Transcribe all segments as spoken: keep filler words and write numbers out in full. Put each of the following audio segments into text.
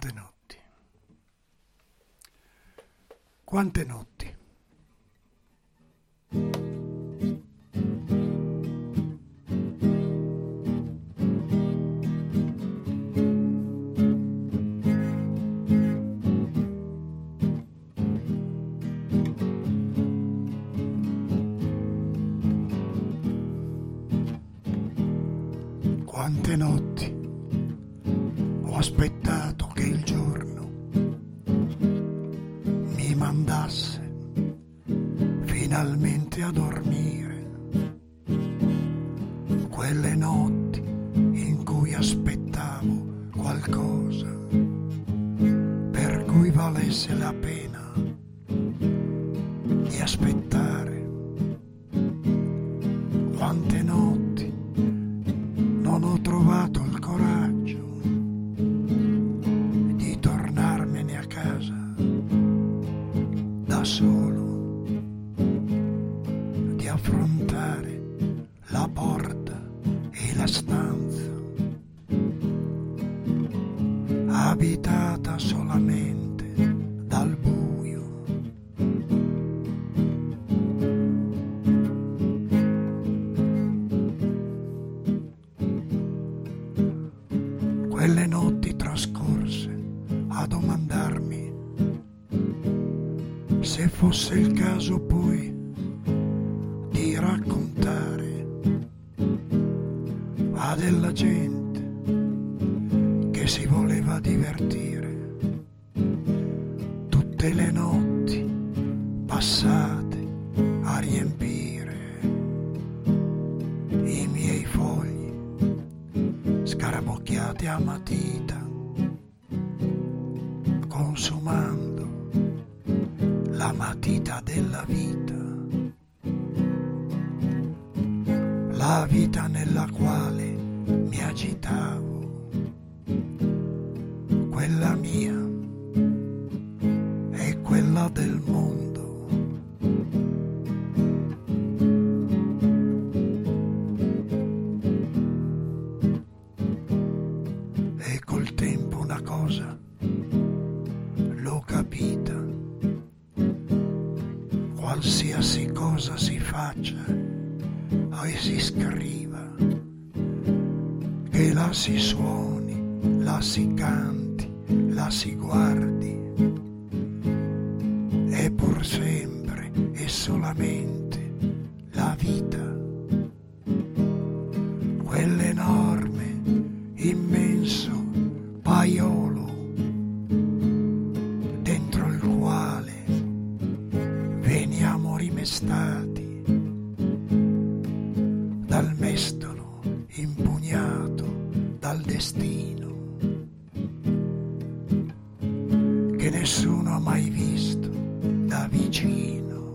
Quante notti, quante notti. Quante notti ho aspettato che il giorno mi mandasse finalmente a dormire, quelle notti in cui aspettavo qualcosa per cui valesse la pena di aspettare. Quante notti non ho trovato il coraggio di tornarmene a casa da solo, di affrontare la porta e la stanza abitata solamente dal buio. Quelle notti trascorse a domandarmi se fosse il caso poi di raccontare a della gente che si voleva divertire tutte le notti passate a riempire i miei fogli scarabocchiati a matita, consumando la matita della vita, la vita nella quale mi agitavo, quella mia e quella del mondo. E col tempo una cosa l'ho capita: qualsiasi cosa si faccia e si scriva, che la si suoni, la si canti, la si guardi, è pur sempre e solamente la vita, quell'enorme, immenso paiolo dentro il quale veniamo rimestati dal mestolo impugnato dal destino, che nessuno ha mai visto da vicino.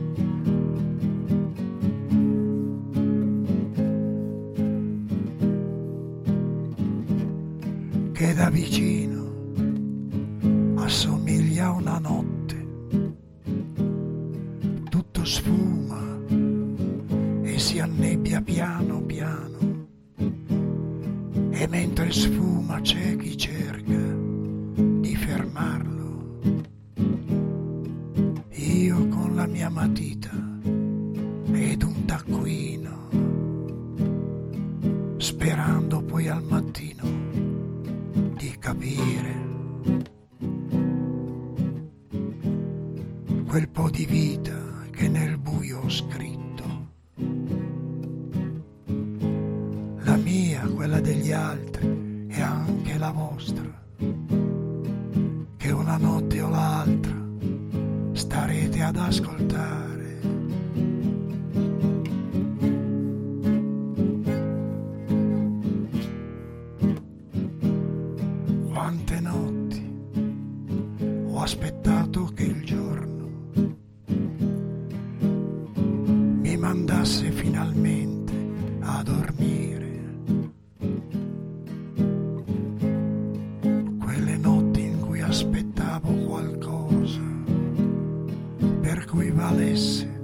Che da vicino assomiglia a una notte, tutto sfuma e si annebbia piano piano, e mentre sfuma c'è chi cerca di fermarlo. Io con la mia matita ed un taccuino, sperando poi al mattino di capire quel po' di vita che nel buio ho scritto. La mia, quella degli altri e anche la vostra, che una notte o l'altra starete ad ascoltare. Quante notti ho aspettato che il giorno mi mandasse finalmente a dormire, quelle notti in cui aspettavo qualcosa per cui valesse